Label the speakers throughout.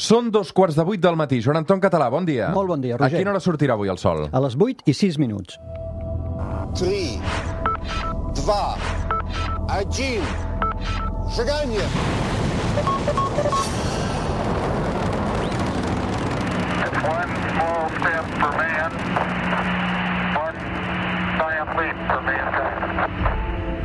Speaker 1: Són 2:15 del matí. Joan Anton Català, bon dia.
Speaker 2: Molt bon dia, Roger.
Speaker 1: A quina hora sortirà avui el sol?
Speaker 2: A les 8:06.
Speaker 3: 3, 2, 1. Zaganya!
Speaker 4: It's one small step for man, one giant leap for mankind.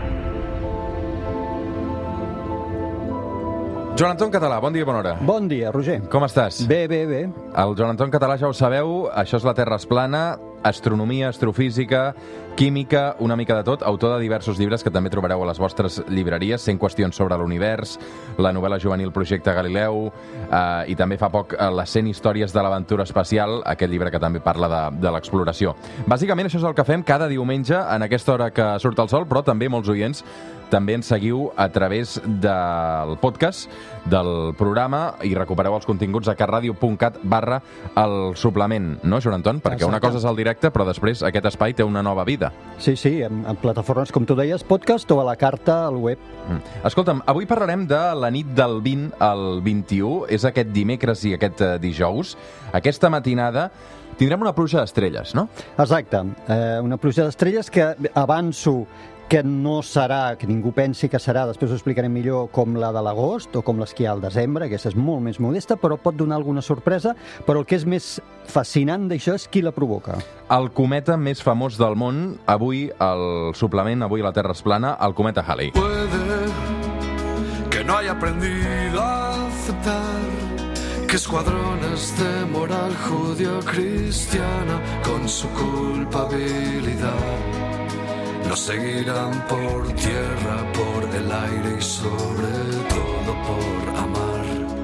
Speaker 1: Joan Anton Català, bon dia i bona hora.
Speaker 2: Bon dia, Roger.
Speaker 1: Com estàs?
Speaker 2: Bé.
Speaker 1: El Joan Anton Català, ja ho sabeu, això és La Terra és plana, astronomia, astrofísica, química, una mica de tot, autor de diversos llibres que també trobareu a les vostres llibreries, 100 qüestions sobre l'univers, la novel·la juvenil Projecte Galileu, i també fa poc les 100 històries de l'aventura espacial, aquest llibre que també parla de l'exploració. Bàsicament això és el que fem cada diumenge en aquesta hora que surt el sol, però també molts oients també ens seguiu a través del podcast del programa i recupereu els continguts a catradio.cat/el suplement, no, Joan Anton? Perquè una cosa és el directe, però després aquest espai té una nova vida.
Speaker 2: Sí, en plataformes, com tu deies, podcast o a la carta al web.
Speaker 1: Escolta'm, avui parlarem de la nit del 20 al 21, és aquest dimecres i aquest dijous. Aquesta matinada tindrem una pluja d'estrelles, no?
Speaker 2: Exacte, una pluja d'estrelles que avanço que no serà, que ningú pensi que serà, després ho explicarem millor, com la de l'agost o com l'esquí al desembre, aquesta és molt més modesta, però pot donar alguna sorpresa, però el que és més fascinant d'això és qui la provoca.
Speaker 1: El cometa més famós del món, avui al suplement, avui a La Terra és plana, el cometa Halley.
Speaker 5: Puede que no haya aprendido a aceptar que escuadrones de moral judío-cristiana con su culpabilidad nos seguirán por tierra, por el aire y sobre todo por amar.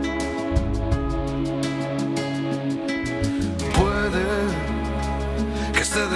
Speaker 5: Puede que esté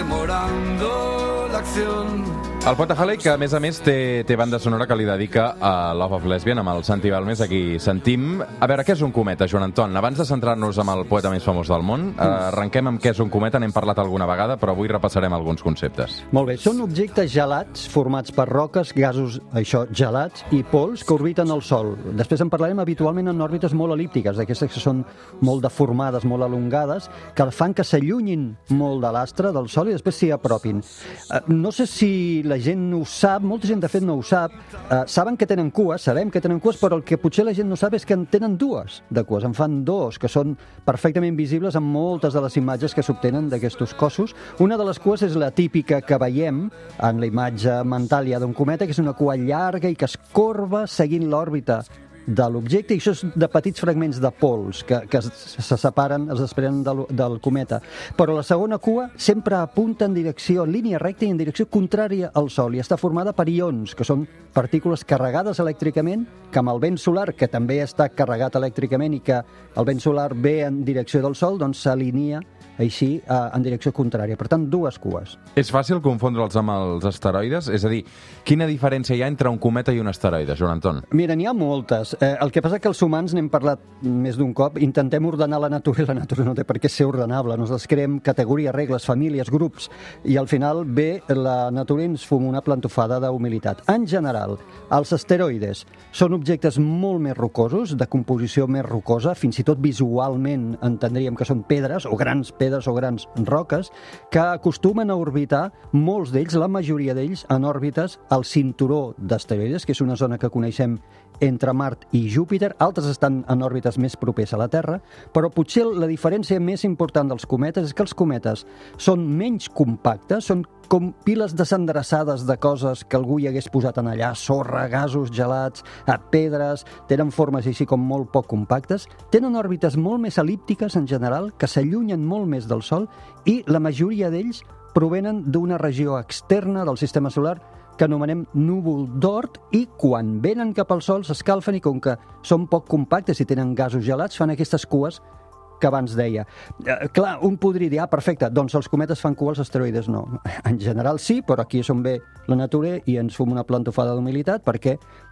Speaker 5: demorando la acción.
Speaker 1: El poeta Halley, que a més té banda sonora que li dedica a Love of Lesbian, amb el Santi Balmes, aquí sentim. A veure, què és un cometa, Joan Anton? Abans de centrar-nos amb el poeta més famós del món, arrenquem amb què és un cometa, n'hem parlat alguna vegada, però avui repassarem alguns conceptes.
Speaker 2: Molt bé, són objectes gelats formats per roques, gasos, gelats i pols que orbiten el Sol. Després en parlarem habitualment en òrbites molt elíptiques, d'aquestes que són molt deformades, molt elongades, que fan que s'allunyin molt de l'astre, del Sol, i després s'hi apropin. No sé si la gent ho sap, molta gent de fet no ho sap, saben que tenen cues, sabem que tenen cues, però el que potser la gent no sap és que en tenen dues de cues, en fan dos, que són perfectament visibles en moltes de les imatges que s'obtenen d'aquestos cossos. Una de les cues és la típica que veiem en la imatge mental ja d'un cometa, que és una cua llarga i que es corba seguint l'òrbita de l'objecte, i això és de petits fragments de pols que se separen, es desprenen del cometa. Però la segona cua sempre apunta en direcció, en línia recta i en direcció contrària al Sol, i està formada per ions, que són partícules carregades elèctricament, que amb el vent solar, que també està carregat elèctricament i que el vent solar ve en direcció del Sol, doncs s'alinea així en direcció contrària. Per tant, dues cues.
Speaker 1: És fàcil confondre'ls amb els asteroides? És a dir, quina diferència hi ha entre un cometa i un asteroide, Joan Anton?
Speaker 2: Mira, n'hi ha moltes. El que passa és que els humans, n'hem parlat més d'un cop, intentem ordenar la natura, i la natura no té per què ser ordenable. Nosaltres creem categories, regles, famílies, grups, i al final ve la natura i ens fuma una plantofada d'humilitat. En general, els asteroides són objectes molt més rocosos, de composició més rocosa, fins i tot visualment entendríem que són pedres o grans pedres o grans roques, que acostumen a orbitar, molts d'ells, la majoria d'ells, en òrbites al cinturó d'asteroides, que és una zona que coneixem entre Mart i Júpiter. Altres estan en òrbites més propers a la Terra, però potser la diferència més important dels cometes és que els cometes són menys compactes, són com piles desendreçades de coses que algú hi hagués posat en allà, sorra, gasos, gelats, pedres, tenen formes així com molt poc compactes, tenen òrbites molt més elíptiques en general, que s'allunyen molt més del Sol, i la majoria d'ells provenen d'una regió externa del sistema solar que anomenem núvol d'Oort, i quan venen cap al Sol s'escalfen, i com que són poc compactes i tenen gasos gelats, fan aquestes cues que abans deia. Clar, un podria dir, perfecte, doncs els cometes fan cua, els asteroides no. En general sí, però aquí és on ve la natura i ens fuma una plantofada d'humilitat, perquè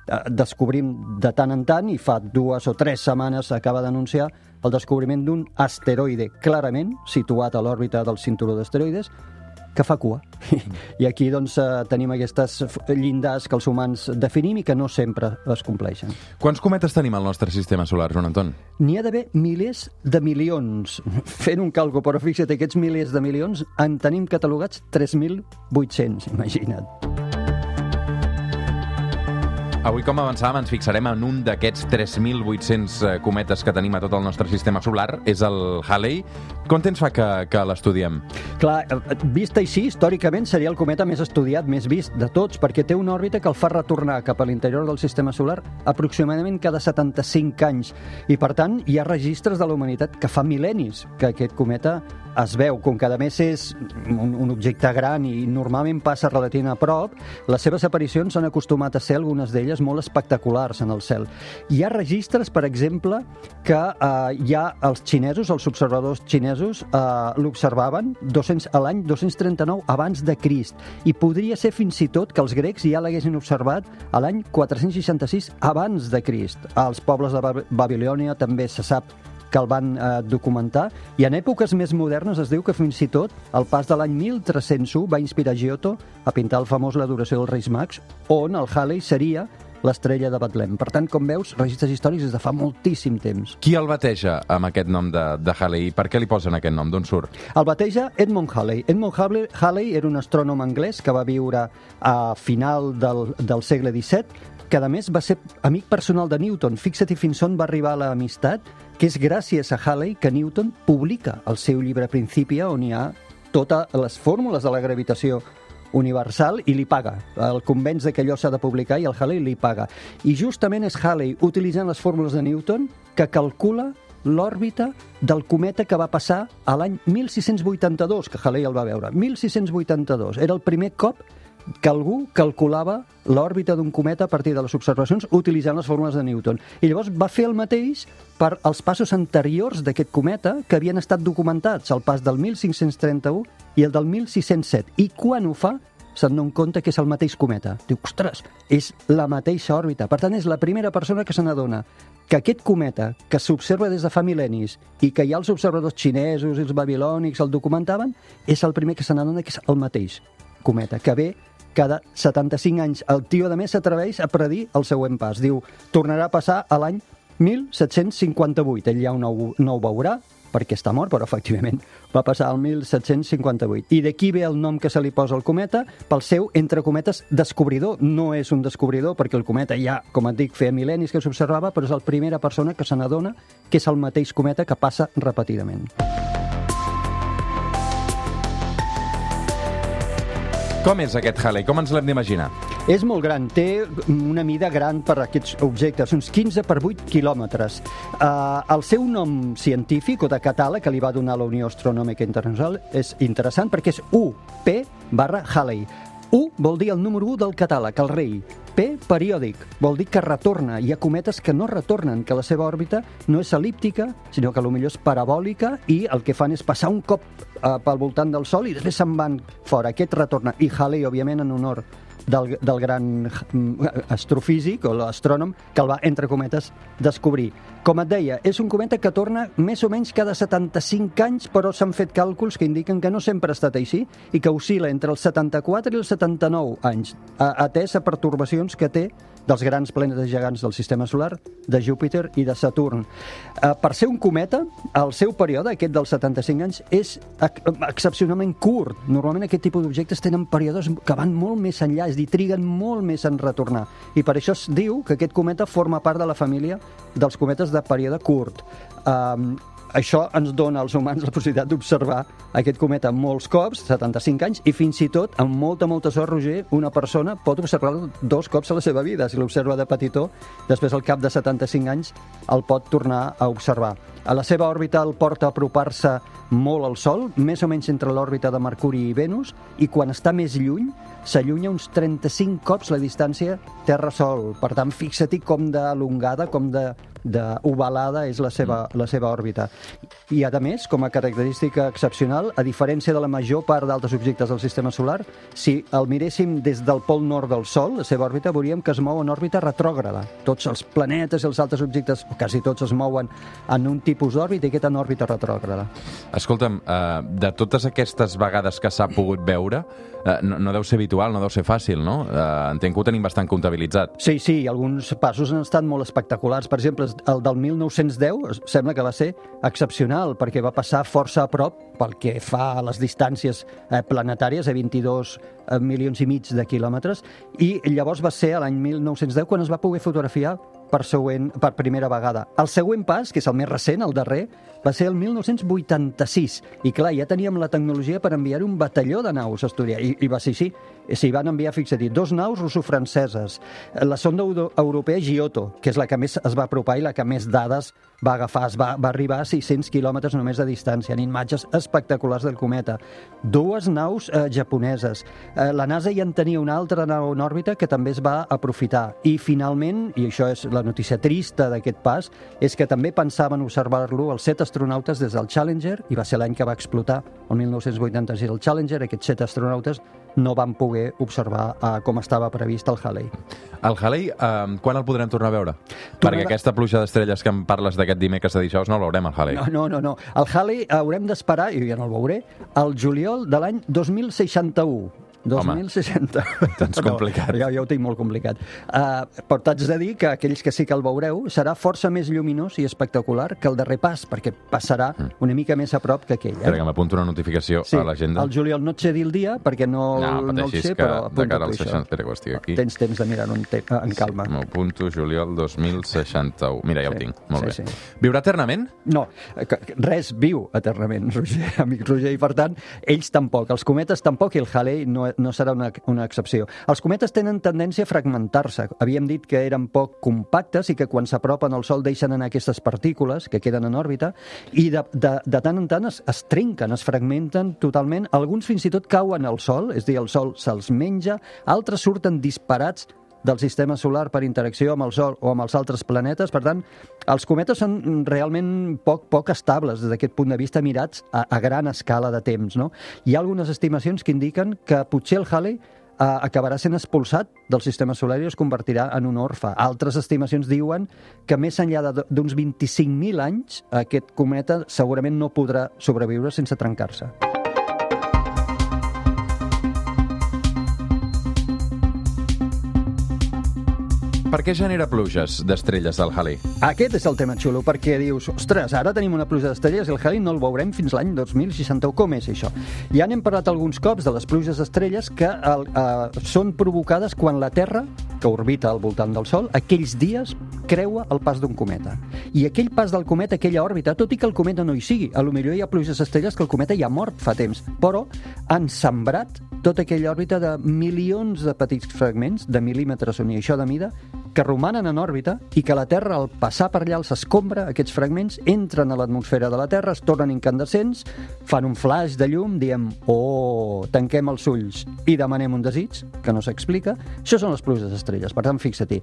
Speaker 2: descobrim de tant en tant, i fa 2 o 3 setmanes s'acaba d'anunciar el descobriment d'un asteroide clarament situat a l'òrbita del cinturó d'asteroides, que fa cua. I aquí doncs, tenim aquestes llindars que els humans definim i que no sempre es compleixen.
Speaker 1: Quants cometes tenim al nostre sistema solar, Joan Anton?
Speaker 2: N'hi ha d'haver milers de milions. Fent un càlcul, però fixa't, aquests milers de milions en tenim catalogats 3.800, imagina't.
Speaker 1: Avui, com avançàvem, ens fixarem en un d'aquests 3.800 cometes que tenim a tot el nostre sistema solar, és el Halley. Quant temps fa que l'estudiem?
Speaker 2: Clar, vist així, històricament seria el cometa més estudiat, més vist de tots, perquè té una òrbita que el fa retornar cap a l'interior del sistema solar aproximadament cada 75 anys. I, per tant, hi ha registres de la humanitat que fa mil·lennis que aquest cometa es veu. Com que, a més, és un objecte gran i normalment passa relativament a prop, les seves aparicions s'han acostumat a ser, algunes d'elles, molt espectaculars en el cel. Hi ha registres, per exemple, que hi ha els xinesos, els observadors xinesos, l'observaven a l'any 239 abans de Crist. I podria ser fins i tot que els grecs ja l'haguessin observat a l'any 466 abans de Crist. Els pobles de Babilònia també se sap que el van documentar, i en èpoques més modernes es diu que fins i tot el pas de l'any 1301 va inspirar Giotto a pintar el famós L'Adoració dels Reis Mags, on el Halley seria l'estrella de Betlem. Per tant, com veus, registres històrics des de fa moltíssim temps.
Speaker 1: Qui el bateja amb aquest nom de Halley? Per què li posen aquest nom? D'on surt?
Speaker 2: El bateja Edmund Halley. Edmund Halley era un astrònom anglès que va viure a final del segle XVII, que a més va ser amic personal de Newton. Fixa't fins on va arribar l'amistat, que és gràcies a Halley que Newton publica el seu llibre Principia, on hi ha totes les fórmules de la gravitació universal, i li paga. El convenç que allò s'ha de publicar i el Halley li paga. I justament és Halley, utilitzant les fórmules de Newton, que calcula l'òrbita del cometa que va passar a l'any 1682, que Halley el va veure. 1682. Era el primer cop que algú calculava l'òrbita d'un cometa a partir de les observacions utilitzant les fórmules de Newton. I llavors va fer el mateix per als passos anteriors d'aquest cometa que havien estat documentats, el pas del 1531 i el del 1607. I quan ho fa, se'n dona compte que és el mateix cometa. Diu, ostres, és la mateixa òrbita. Per tant, és la primera persona que se n'adona que aquest cometa, que s'observa des de fa mil·lennis i que ja els observadors xinesos i els babilònics el documentaven, és el primer que se n'adona que és el mateix cometa, que ve cada 75 anys. El tio, a més, s'atreveix a predir el següent pas. Diu, tornarà a passar a l'any 1758. Ell ja no ho veurà, perquè està mort, però efectivament va passar al 1758. I d'aquí ve el nom que se li posa al cometa, pel seu, entre cometes, descobridor. No és un descobridor, perquè el cometa ja, com et dic, feia mil·lennis que s'observava, però és la primera persona que se n'adona que és el mateix cometa que passa repetidament.
Speaker 1: Com és aquest Halley? Com ens l'hem d'imaginar?
Speaker 2: És molt gran, té una mida gran per aquests objectes, uns 15 per 8 quilòmetres. El seu nom científic, o de catàleg, que li va donar la Unió Astronòmica Internacional, és interessant perquè és UP/Halley. U vol dir el número 1 del catàleg, el rei. P, periòdic, vol dir que retorna. Hi ha cometes que no retornen, que la seva òrbita no és el·líptica, sinó que potser és parabòlica, i el que fan és passar un cop pel voltant del Sol i després se'n van fora. Aquest retorna. I Halley, òbviament, en honor del gran astrofísic o l'astrònom que el va, entre cometes, descobrir. Com et deia, és un cometa que torna més o menys cada 75 anys, però s'han fet càlculs que indiquen que no sempre ha estat així i que oscil·la entre els 74 i els 79 anys, atès a pertorbacions que té dels grans planetes gegants del sistema solar, de Júpiter i de Saturn. Per ser un cometa, el seu període, aquest dels 75 anys, és excepcionalment curt. Normalment aquest tipus d'objectes tenen períodes que van molt més enllà, és a dir, triguen molt més en retornar. I per això es diu que aquest cometa forma part de la família dels cometes de període curt. Això ens dona als humans la possibilitat d'observar aquest cometa molts cops, 75 anys, i fins i tot, amb molta sort, Roger, una persona pot observar-lo 2 cops a la seva vida. Si l'observa de petitó, després al cap de 75 anys el pot tornar a observar. A la seva òrbita el porta a apropar-se molt al Sol, més o menys entre l'òrbita de Mercuri i Venus, i quan està més lluny, s'allunya uns 35 cops la distància Terra-Sol. Per tant, fixa-t'hi com d'alongada, com de d'ovalada és la seva òrbita. I, a més, com a característica excepcional, a diferència de la major part d'altres objectes del sistema solar, si el miréssim des del pol nord del Sol, la seva òrbita, veuríem que es mou en òrbita retrògrada. Tots els planetes i els altres objectes, o quasi tots, es mouen en un tipus d'òrbita i aquest en òrbita retrògrada.
Speaker 1: Escolta'm, de totes aquestes vegades que s'ha pogut veure, no deu ser habitual, no deu ser fàcil, no? Entenc que ho tenim bastant comptabilitzat.
Speaker 2: Sí, alguns passos han estat molt espectaculars. Per exemple, el del 1910 sembla que va ser excepcional, perquè va passar força a prop pel que fa a les distàncies planetàries, a 22 milions i mig de quilòmetres, i llavors va ser l'any 1910 quan es va poder fotografiar per primera vegada. El següent pas, que és el més recent, el darrer, va ser el 1986. I clar, ja teníem la tecnologia per enviar un batalló de naus a estudiar. I va ser així. S'hi van enviar, fixa't, 2 naus russo-franceses. La sonda europea Giotto, que és la que més es va apropar i la que més dades va agafar. Va arribar a 600 quilòmetres només de distància, en imatges espectaculars del cometa. 2 naus japoneses. La NASA ja en tenia una altra nau en òrbita que també es va aprofitar. I finalment, i això és la notícia trista d'aquest pas, és que també pensaven observar-lo els 7 astronautes des del Challenger, i va ser l'any que va explotar, el 1986, el Challenger. Aquests 7 astronautes no van poder observar com estava previst el Halley.
Speaker 1: El Halley, quan el podrem tornar a veure? Perquè aquesta pluja d'estrelles que em parles d'aquest dimecres de dijous no el veurem, el Halley.
Speaker 2: No. El Halley haurem d'esperar, i ja no el veuré, al juliol de l'any 2061. 2060.
Speaker 1: Tens complicat.
Speaker 2: Ja ho tinc molt complicat. Però t'haig de dir que aquells que sí que el veureu serà força més lluminós i espectacular que el darrer pas, perquè passarà una mica més a prop que aquell.
Speaker 1: Espera, que m'apunto una notificació a l'agenda.
Speaker 2: El juliol no et sé dir el dia, perquè no el sé, però
Speaker 1: apunta-t'ho això. Espera, que ho estic aquí.
Speaker 2: Tens temps de mirar-ho en calma.
Speaker 1: M'apunto juliol 2061. Mira, ja ho tinc. Molt bé.
Speaker 2: Sí.
Speaker 1: Viurà eternament?
Speaker 2: No, res viu eternament, Roger, amic Roger, i per tant, ells tampoc. Els cometes tampoc, i el Halley no serà una excepció. Els cometes tenen tendència a fragmentar-se. Havíem dit que eren poc compactes i que quan s'apropen al Sol deixen anar aquestes partícules que queden en òrbita i de tant en tant es trenquen, es fragmenten totalment. Alguns fins i tot cauen al Sol, és a dir, el Sol se'ls menja, altres surten disparats del sistema solar per interacció amb el Sol o amb els altres planetes. Per tant, els cometes són realment poc estables des d'aquest punt de vista mirats a gran escala de temps, no? Hi ha algunes estimacions que indiquen que potser el Halley acabarà sent expulsat del sistema solar i es convertirà en un orfe. Altres estimacions diuen que més enllà d'uns 25.000 anys aquest cometa segurament no podrà sobreviure sense trencar-se.
Speaker 1: Per què genera pluges d'estrelles del Halley?
Speaker 2: Aquest és el tema xulo, perquè dius, ostres, ara tenim una pluja d'estrelles i el Halley no el veurem fins l'any 2061. Com és això? Ja n'hem parlat alguns cops de les pluges d'estrelles que són provocades quan la Terra, que orbita al voltant del Sol, aquells dies creua el pas d'un cometa. I aquell pas del cometa, aquella òrbita, tot i que el cometa no hi sigui, potser hi ha pluges d'estrelles que el cometa ja ha mort fa temps, però han sembrat tota aquella òrbita de milions de petits fragments, de mil·límetres o ni això de mida, que romanen en òrbita i que la Terra, al passar per allà, els escombra, aquests fragments, entren a l'atmosfera de la Terra, es tornen incandescents, fan un flash de llum, diem, tanquem els ulls i demanem un desig, que no s'explica. Això són les pluges d'estrelles. Per tant, fixa-t'hi,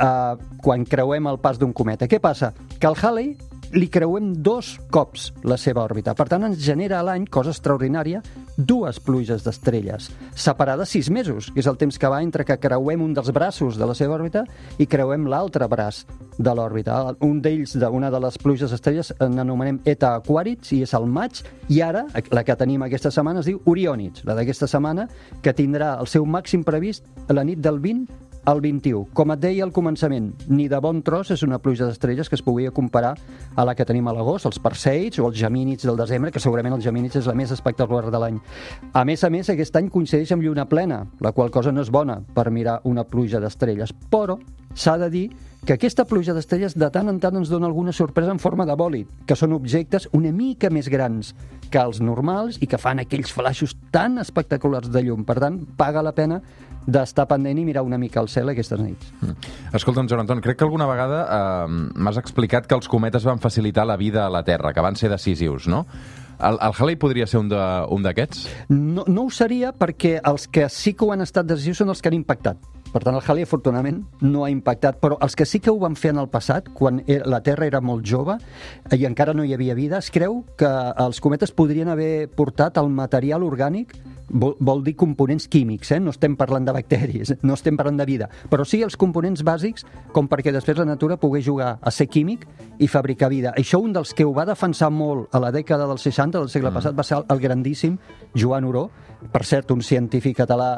Speaker 2: quan creuem el pas d'un cometa, què passa? Que al Halley li creuem 2 cops la seva òrbita. Per tant, ens genera a l'any, cosa extraordinària, 2 pluges d'estrelles, separades 6 mesos, que és el temps que va entre que creuem un dels braços de la seva òrbita i creuem l'altre braç de l'òrbita. Un d'ells, una de les pluges d'estrelles, n'anomenem Eta Aquarids, i és al maig, i ara, la que tenim aquesta setmana, es diu Oriònids, la d'aquesta setmana, que tindrà el seu màxim previst a la nit del 20 al 21. Com et deia al començament, ni de bon tros és una pluja d'estrelles que es podia comparar a la que tenim a l'agost, els Perseids o els Gemínids del desembre, que segurament els Gemínids és la més espectacular de l'any. A més, aquest any coincideix amb lluna plena, la qual cosa no és bona per mirar una pluja d'estrelles, però s'ha de dir que aquesta pluja d'estrelles de tant en tant ens dona alguna sorpresa en forma de bòlid, que són objectes una mica més grans que els normals i que fan aquells flaixos tan espectaculars de llum. Per tant, paga la pena d'estar pendent i mirar una mica al cel aquestes nits.
Speaker 1: Escolta'm, Joan Anton, crec que alguna vegada m'has explicat que els cometes van facilitar la vida a la Terra, que van ser decisius, no? El Halley podria ser un d'aquests?
Speaker 2: No ho seria, perquè els que sí que ho han estat decisius són els que han impactat. Per tant, el Halley, afortunadament, no ha impactat, però els que sí que ho van fer en el passat, quan la Terra era molt jove i encara no hi havia vida, es creu que els cometes podrien haver portat el material orgànic, vol dir components químics, no estem parlant de bacteris, no estem parlant de vida, però sí els components bàsics, com perquè després la natura pogués jugar a ser químic i fabricar vida. Això un dels que ho va defensar molt a la dècada dels 60 del segle passat va ser el grandíssim Joan Oró, per cert, un científic català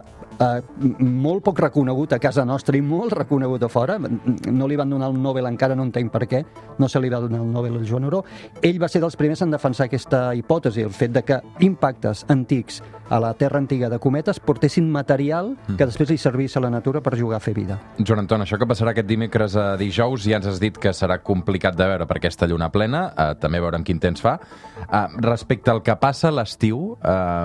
Speaker 2: molt poc reconegut a casa nostra i molt reconegut a fora. No li van donar el Nobel encara, no entenc per què, no se li va donar el Nobel al Joan Oró. Ell va ser dels primers en defensar aquesta hipòtesi, el fet de que impactes antics a la Terra antiga de cometes portessin material que després li servís a la natura per jugar a fer vida.
Speaker 1: Joan Anton, això que passarà aquest dimecres a dijous, ja ens has dit que serà complicat de veure per aquesta lluna plena, també veurem quin temps fa. Respecte al que passa a l'estiu,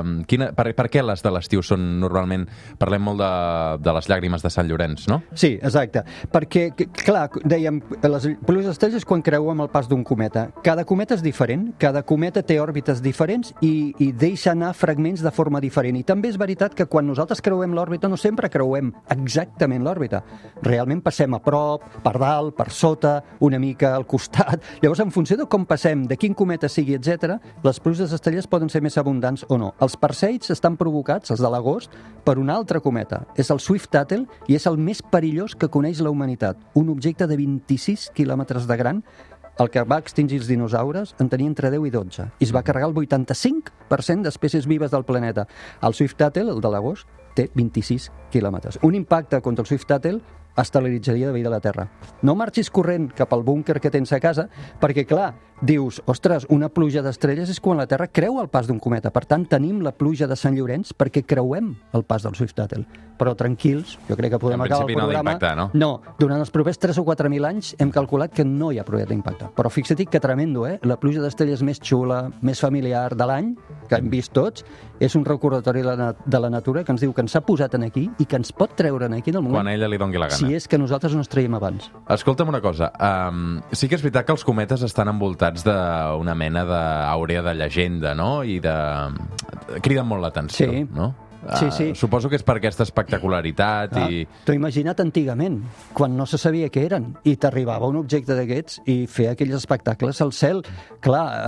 Speaker 1: per què les de l'estiu són normalment... Parlem molt de les llàgrimes de Sant Llorenç, no?
Speaker 2: Sí, exacte. Perquè, clar, dèiem, les pluges d'estrelles quan creuem el pas d'un cometa. Cada cometa és diferent, cada cometa té òrbites diferents i deixa anar fragments de forma diferent. I també és veritat que quan nosaltres creuem l'òrbita no sempre creuem exactament l'òrbita. Realment passem a prop, per dalt, per sota, una mica al costat. Llavors, en funció de com passem, de quin cometa sigui, etc., les pluges d'estrelles poden ser més abundants o no. Els Perseids estan provocats, els de l'agost, per un altre cometa. És el Swift-Tuttle i és el més perillós que coneix la humanitat. Un objecte de 26 quilòmetres de gran, el que va extingir els dinosaures en tenia entre 10 i 12 i es va carregar el 85% d'espècies vives del planeta. El Swift-Tuttle, el de l'agost, té 26 quilòmetres. Un impacte contra el Swift-Tuttle esterilitzaria de vida a la Terra. No marxis corrent cap al búnquer que tens a casa, perquè, clar, dius, ostres, una pluja d'estrelles és quan la Terra creu el pas d'un cometa. Per tant, tenim la pluja de Sant Llorenç perquè creuem el pas del Swift-Tuttle. Però tranquils, jo crec que podem acabar el programa.
Speaker 1: No?
Speaker 2: No, durant els propers 3 o 4.000 anys hem calculat que no hi ha probabilitat d'impacte. Però fixa't que tremendo, la pluja d'estrelles més xula, més familiar de l'any, que hem vist tots, és un recordatori de la natura que ens diu que ens ha posat aquí i que ens pot treure aquí en el moment.
Speaker 1: Quan a ella li doni la gana.
Speaker 2: Si és que nosaltres no ens traiem abans.
Speaker 1: Escolta'm una cosa, sí que és veritat que els cometes estan envoltats d'una mena d'àurea de llegenda, no? I criden molt l'atenció,
Speaker 2: sí.
Speaker 1: No?
Speaker 2: Sí.
Speaker 1: Suposo que és per aquesta espectacularitat i...
Speaker 2: T'ho he imaginat antigament, quan no se sabia què eren, i t'arribava un objecte d'aquests i fer aquells espectacles al cel. Clar,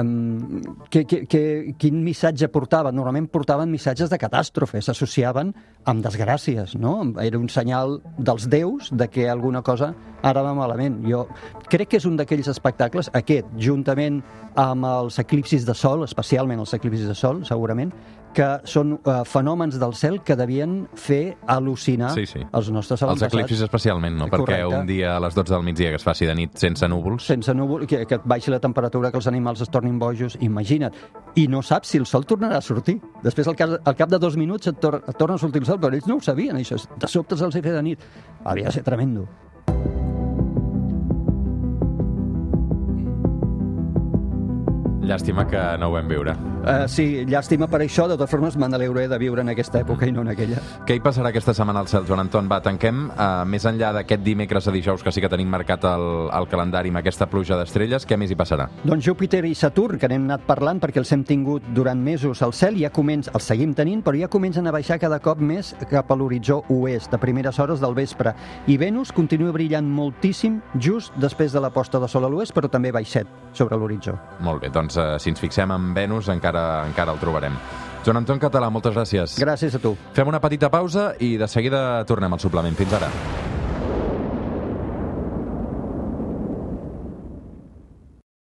Speaker 2: quin missatge portaven? Normalment portaven missatges de catàstrofe, s'associaven amb desgràcies, no? Era un senyal dels déus de que alguna cosa ara va malament. Jo crec que és un d'aquells espectacles, aquest, juntament amb els eclipsis de sol, especialment els eclipsis de sol, segurament, que són fenòmens del cel que devien fer al·lucinar els nostres avantpassats.
Speaker 1: Els eclipsis especialment, no? Perquè un dia a les 12 del migdia que es faci de nit sense núvols... Sense núvols,
Speaker 2: que et baixi la temperatura, que els animals es tornin bojos, imagina't. I no saps si el sol tornarà a sortir. Després, al cap de 2 minuts, et torna a sortir el sol, però ells no ho sabien, això. De sobte se'ls hi feia de nit. Havia de ser tremendo.
Speaker 1: Llàstima que no ho vam viure.
Speaker 2: Sí, llàstima per això. De totes formes, me n'alegré de viure en aquesta època i no en aquella.
Speaker 1: Què hi passarà aquesta setmana al cel, Joan Anton? Va, tanquem. Més enllà d'aquest dimecres a dijous, que sí que tenim marcat el calendari amb aquesta pluja d'estrelles, què més hi passarà?
Speaker 2: Doncs Júpiter i Saturn, que n'hem anat parlant perquè els hem tingut durant mesos al cel, els seguim tenint, però ja comencen a baixar cada cop més cap a l'horitzó oest, a primeres hores del vespre. I Venus continua brillant moltíssim just després de la posta de sol a l'oest, però també baixet sobre l'horitzó.
Speaker 1: Molt bé, doncs si ens fixem en Venus encara el trobarem. Joan Anton Català, moltes gràcies.
Speaker 2: Gràcies a tu.
Speaker 1: Fem una petita pausa i de seguida tornem al suplement. Fins ara.